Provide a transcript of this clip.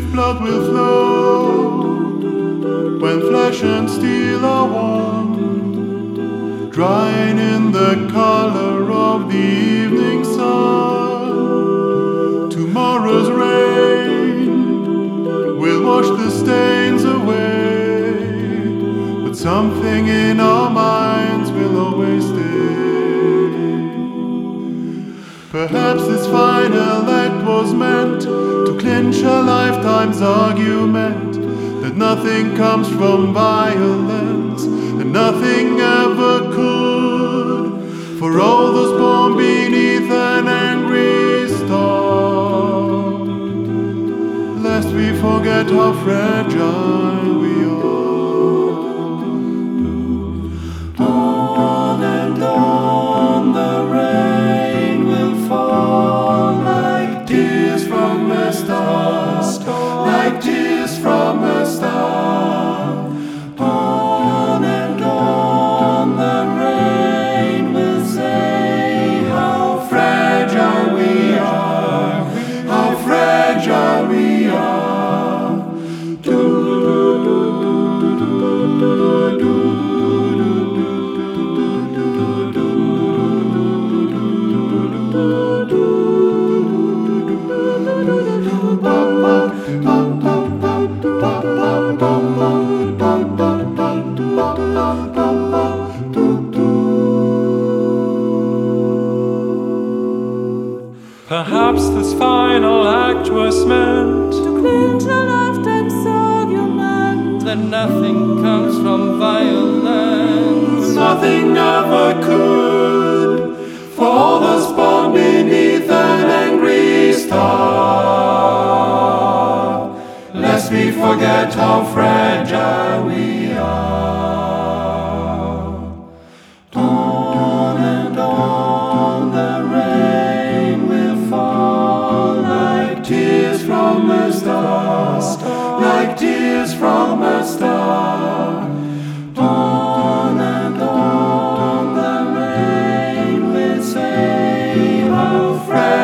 if blood will flow, when flesh and steel are one, drying in the color of the evening sun. Tomorrow's rain will wash the stains away, but something in our minds will always stay. Perhaps this final act was meant to clinch a lifetime's argument, that nothing comes from violence, and nothing ever could, for all those born beneath an angry star, lest we forget how fragile we are. On and on the rain will fall like tears from a star, like tears from a star. On and on the rain will say how fragile we are, how fragile we are. Perhaps this final act was meant to clinch a lifetime's argument, that nothing comes from violence, Nothing ever could, for all those born beneath an angry star, lest we forget how fragile we are. On and on the rain will fall like tears from a star, like tears from a star. On and on the rain will say how fragile